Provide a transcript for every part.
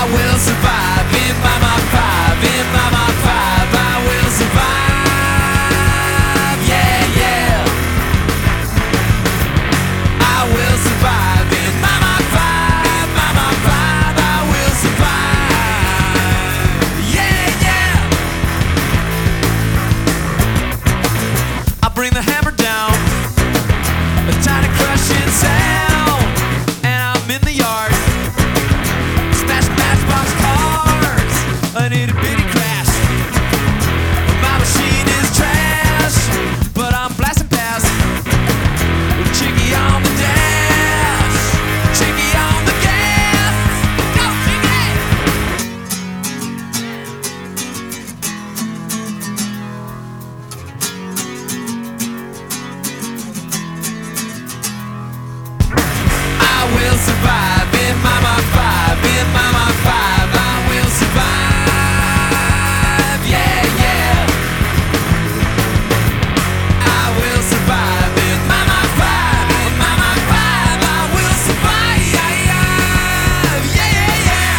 will survive in my Mach 5, in my Mach 5. I will survive, yeah, yeah. I will survive in my Mach 5, my Mach 5. I will survive, yeah, yeah. I bring the hammer down, a tiny crushing sound, and I'm in the yard, smash matchbox cars, an itty bitty crash. My machine is trash, but I'm blasting past with Chicky on the dash, Chicky on the gas. Go Chicky! I will survive in my Mach 5, in my Mach 5. I will survive, yeah, yeah. I will survive in my Mach 5, in my Mach 5. I will survive, yeah, yeah.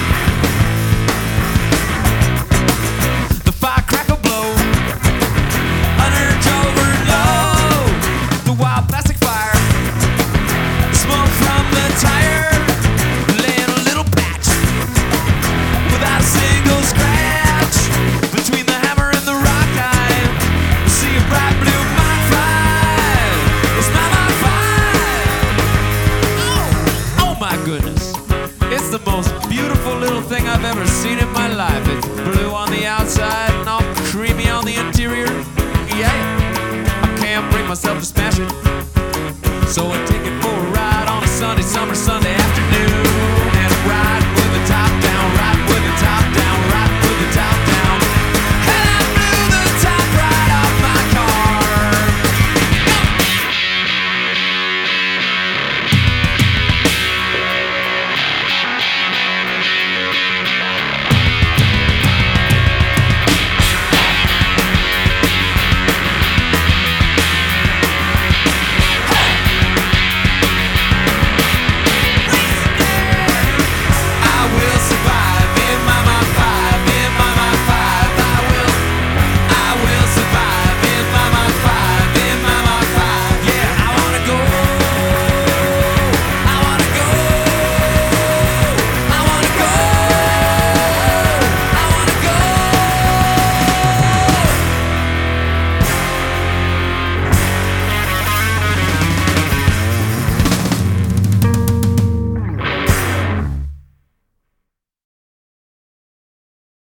The firecracker blow, underage overload, the wild plastic fire, smoke from the tire, laying a little patch without a single scratch. Between the hammer and the rock, I see a bright blue Mach 5. It's my Mach 5. Oh my goodness. It's the most beautiful little thing I've ever seen in my life. It's blue on the outside and all creamy on the interior. Yeah, I can't bring myself to smash it, so it